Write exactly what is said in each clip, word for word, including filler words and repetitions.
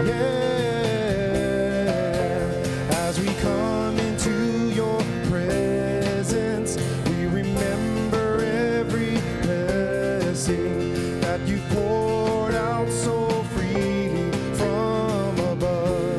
As we come into your presence, we remember every blessing that you poured out so freely from above.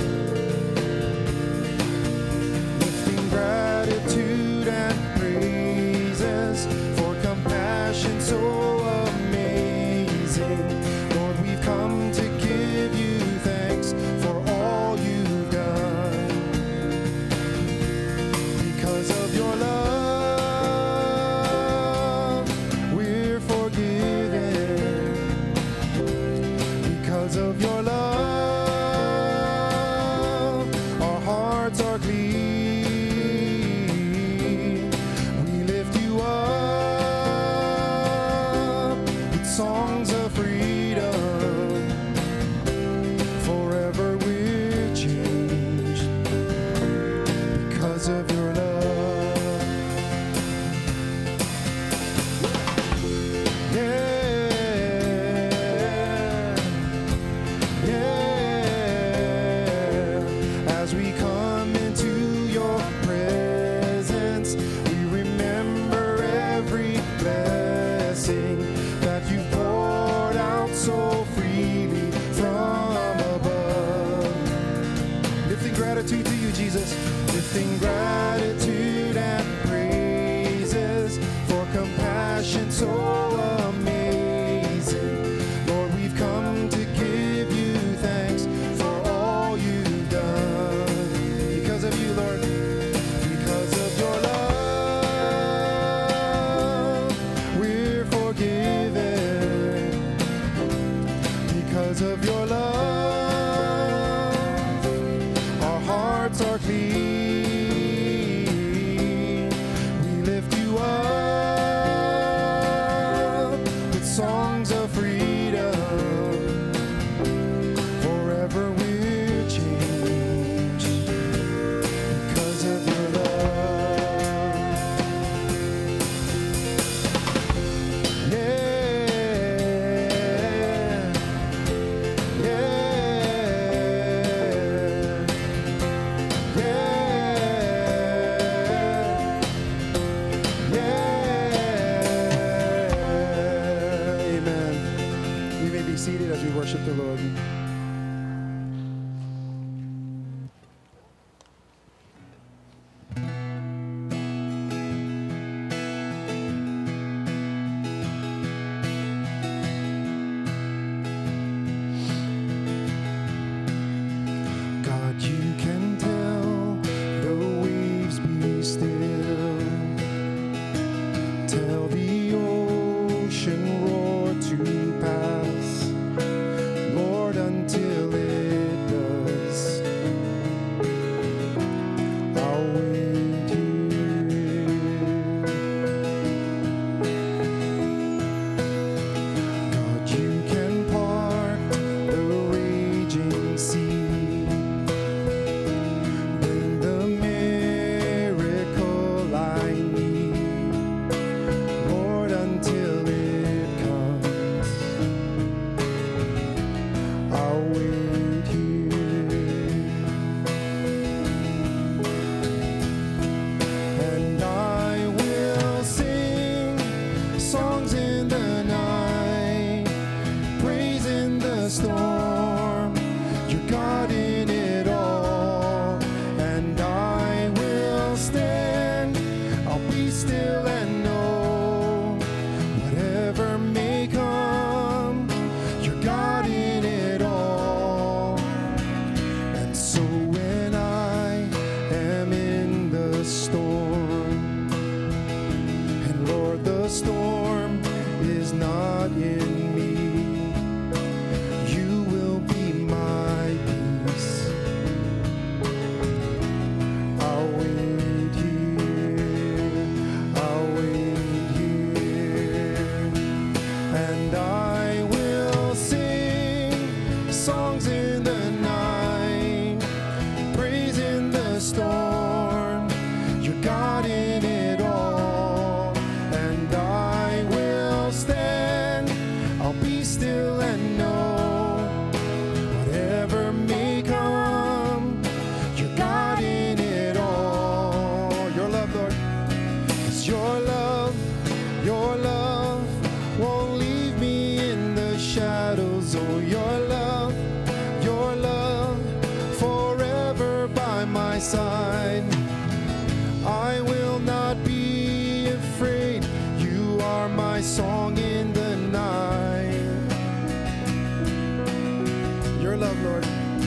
Lifting gratitude and praises for compassion so amazing. Lord, we've come to give you thanks for all you've done. Because of your love, we're forgiven. Because of your love, our hearts are clean. We lift you up with songs of freedom. Forever we're changed because of your love. Yeah, yeah. As we come into your presence, we remember every blessing that you poured out so freely from above. Lifting gratitude to you, Jesus. Lifting gratitude and praises for compassion so amazing. Lord, we've come to give you thanks for all you've done. Because of you, Lord. Because of your love, we're forgiven. Because of your love, our hearts are clean. We lift you up with songs of freedom. Forever we're changed because of your love. Yeah, yeah, yeah, yeah. Amen. You may be seated as we worship the Lord. God, you can tell the waves be still. Tell the ocean roar to pass. Lord, until it does, I'll wait here. God, you can part the raging sea. Bring the miracle I need. Lord, until it comes, I'll wait here. And I will sing songs in the night, praise in the storm, you're God in it all. And I will stand, I'll be still and know, whatever may come, you're God in it all. And so when I am in the storm, and Lord, the storm is not in me, you will be my peace. I'll wait here, I'll wait here. And I will sing songs in the night, praise in the storm, you're God in it all. And I will stand, I'll be still and know, whatever Your love, Lord.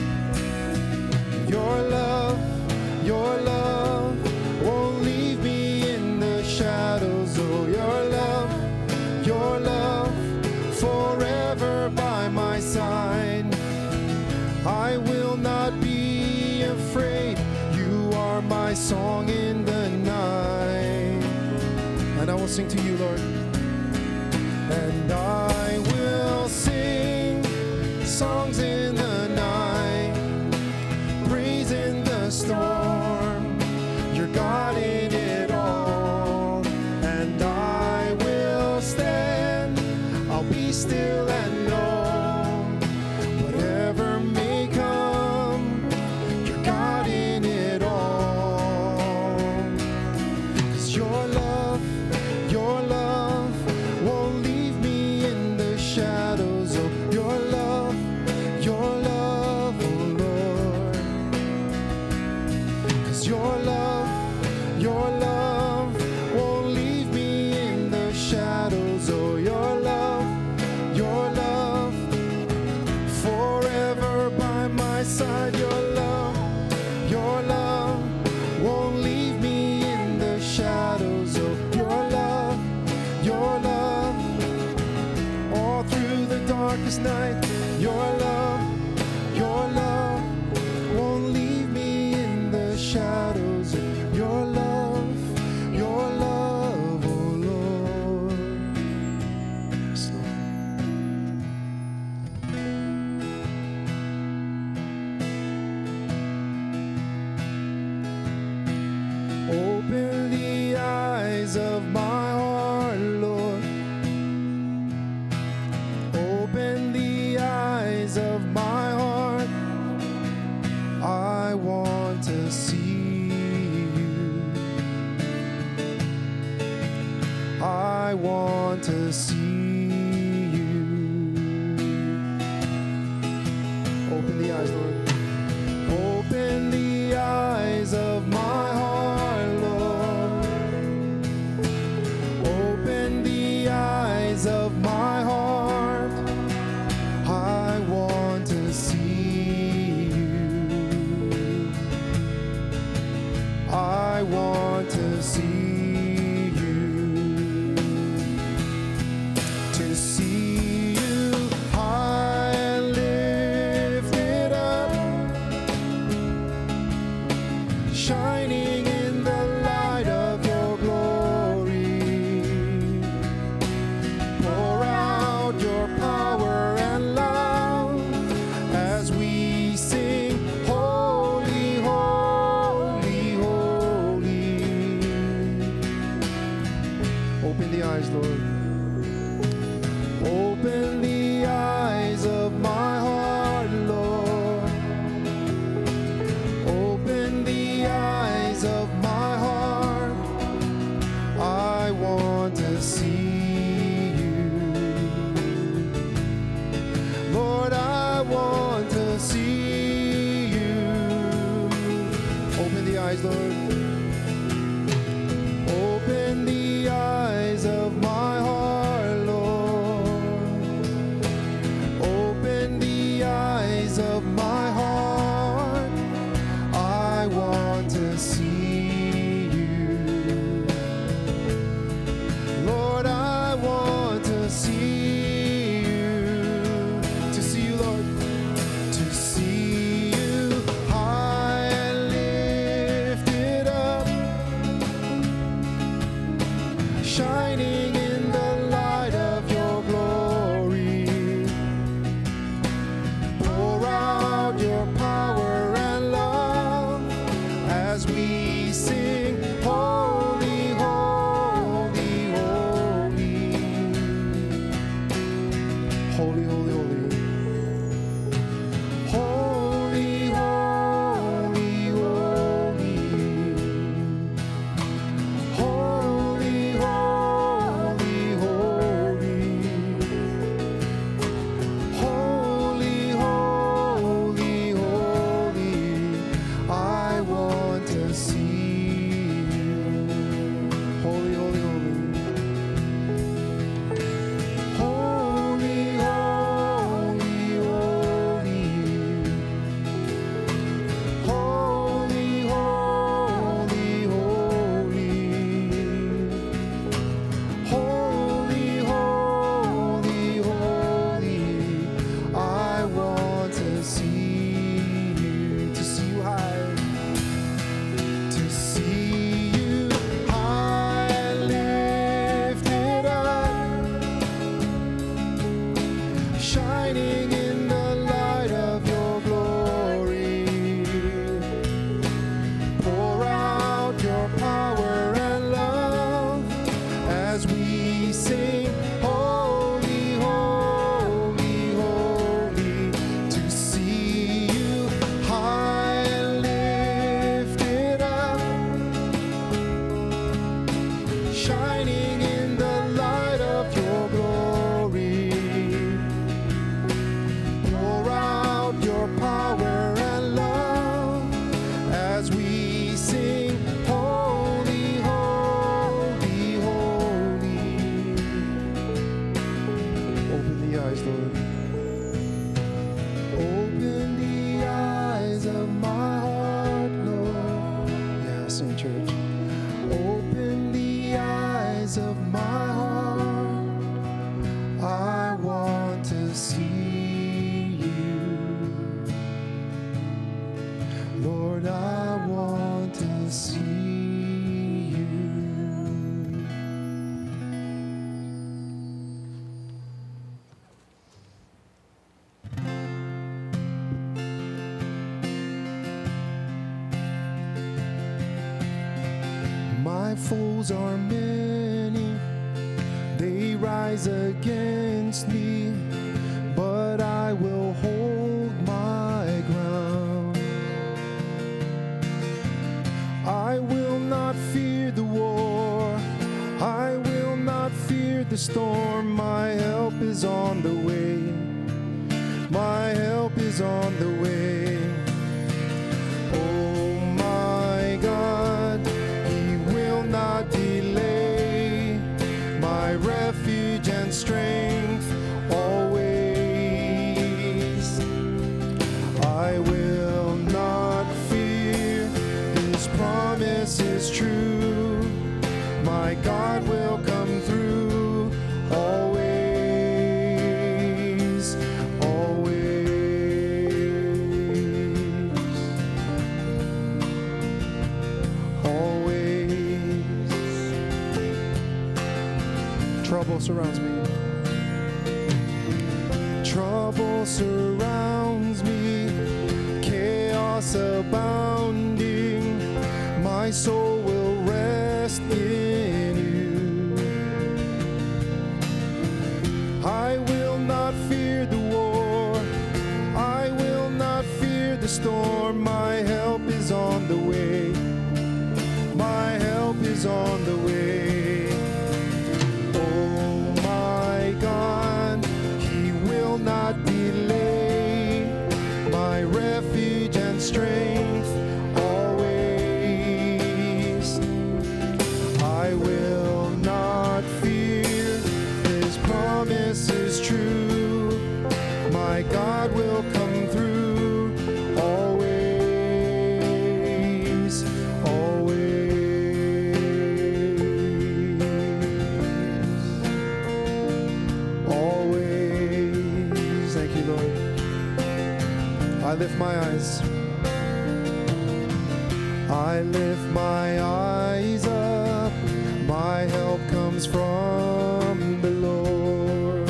Your love, your love won't leave me in the shadows. Oh, your love, your love forever by my side. I will not be afraid. You are my song in the night. And I will sing to you, Lord. And I will sing songs in the night, praise in the storm. You're God in it all. And I will stand, I'll be still and know, whatever may come, you're God in it all. 'Cause your love, your love won't leave me in the shadows. Oh, your love, your love, oh Lord. 'Cause your love, your love won't leave me in the shadows. Oh, your love, your love forever by my side. Your love, your love won't leave me in the shadows. Oh, your love, your love all through the darkest night. Your love, your love won't leave me in the shadows. Your love, your love, oh Lord. Yes, Lord. Open the eyes of my heart, Lord. Open the eyes of my heart. I want to see you. I want to see you. Open the eyes, Lord. Open the eyes of my heart, Lord. Open the eyes of my heart. I want to see you. I want to see you. To see you high and lifted up, shining in the light of your glory. Pour out your power and love as we sing, holy, holy, holy. Open the eyes, Lord. Open the eyes of my heart, Lord. Open the eyes of my heart. I want to see you. Lord, I want to see you. Open the eyes, Lord. Open the eyes of my heart, Lord. Open the eyes of my heart. I want to see you. Lord, I want to see you. To see you, Lord. To see you high and lifted up. My foes are many, they rise against me, but I will hold my ground. I will not fear the war, I will not fear the storm. My help is on the way, my help is on the way. Oh my God, He will not delay, my refuge and strength always. I will not fear, His promise is true, my God will come through always, always, always. Trouble surrounds me. Trouble surrounds me, chaos abounding. My soul will rest in you. I will not fear the war, I will not fear the storm. My help is on the way, my help is on the way. Oh my God, He will not delay, my refuge and strength always. I will not fear, His promise is true, my God will come through always, always, always. Thank you, Lord. I lift my eyes, I lift my eyes up, my help comes from the Lord.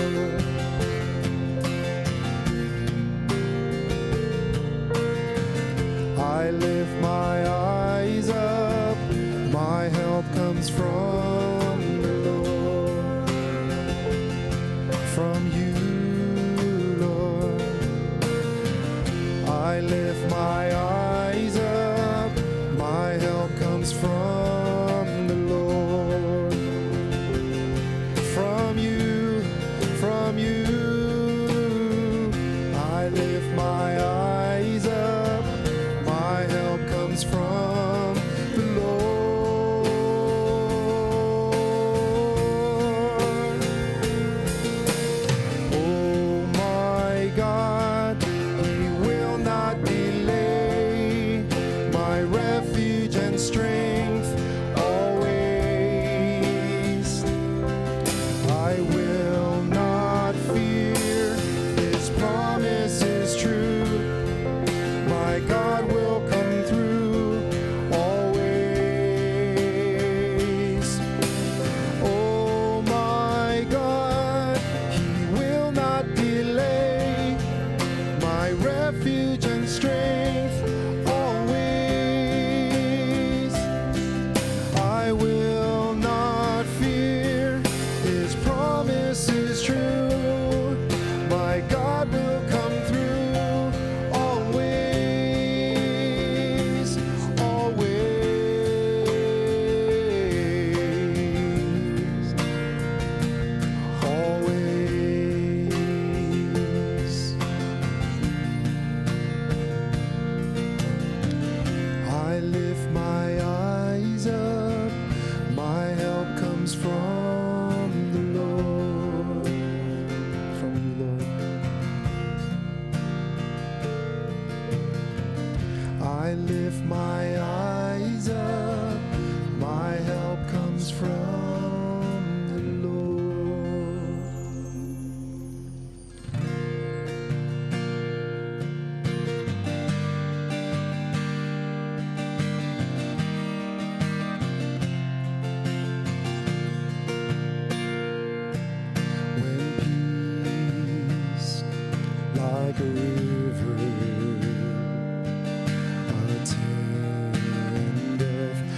I lift my eyes up, my help comes from the Lord. From you, Lord. I lift my eyes up, my help comes from the Lord. From you, from you, I lift my eyes up, my help comes from the Lord. Oh my God, He will not delay, my refuge and strength always. I will not fear, His promise is true, my God will come through always. Oh my God, He will not delay, my refuge and strength always. I will not fear, His promise is true, my God will come through always, always, always. I lift my eyes up, my help comes from the Lord. From you, Lord. I lift my eyes up, my help comes from the Lord. When peace like a river attendeth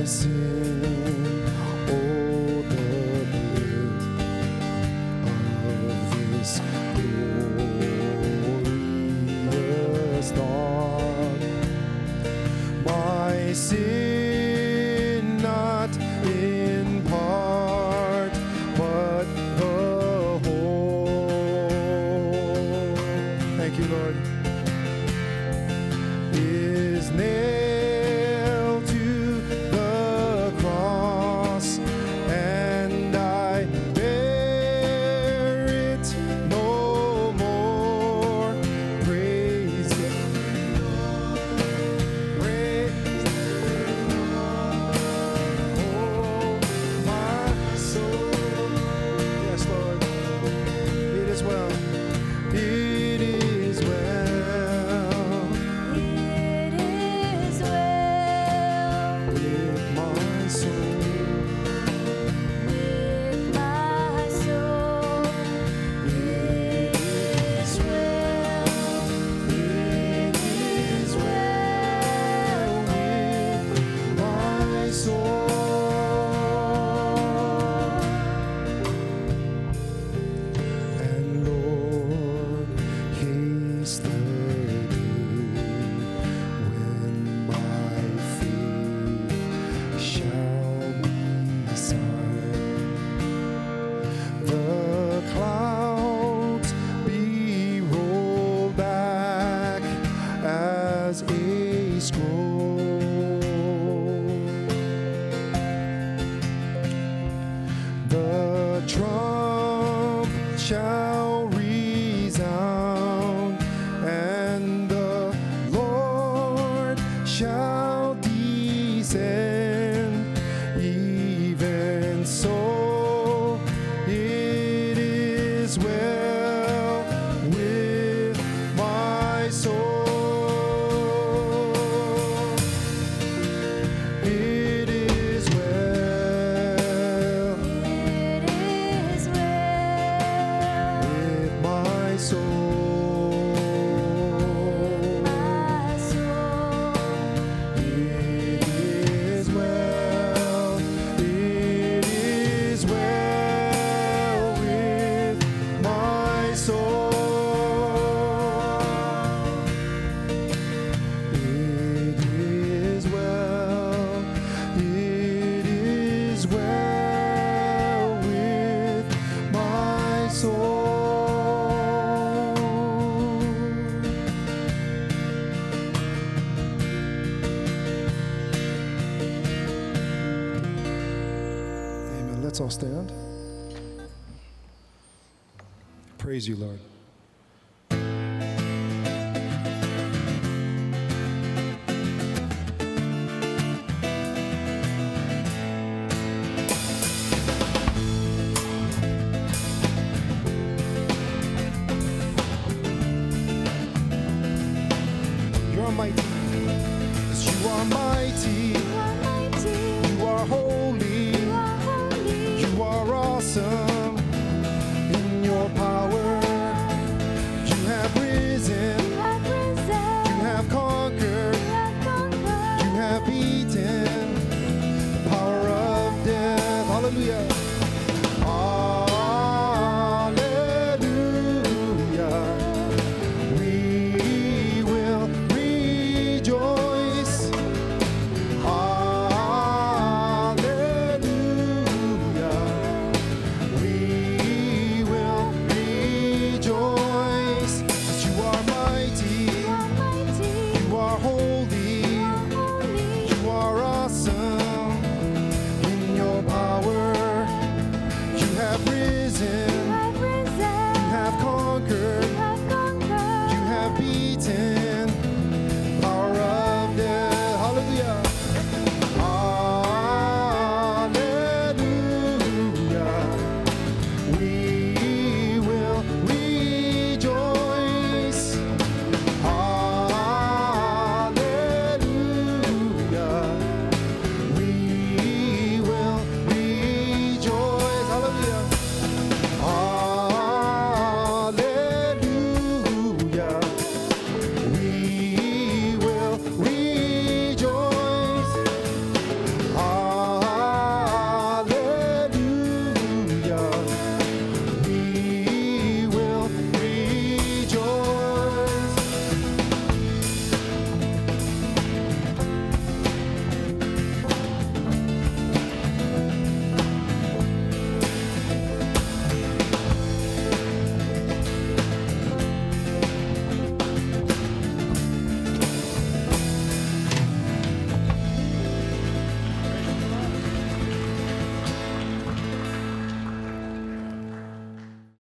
sin. Oh, the bliss of this glorious thought. My sin not in part, but the whole. Thank you, Lord. Is nailed to the cross, and I bear it no more. Praise the Lord. Praise the Lord. Oh, my soul. Yes, Lord. It is well. It is well. It is well With my soul, with my soul. It is well. it is well with my soul. And Lord, haste the day when my feet shall be silent. The clouds be rolled back as a scroll. The trump shall resound, and the Lord shall descend. Even so, it is well with my soul. It is well It is well with my soul. my soul. It is well. It is well with my soul. It is well. It is well with my soul. Amen. Let's all stand. Praise you, Lord. You're mighty, 'cause you are mighty.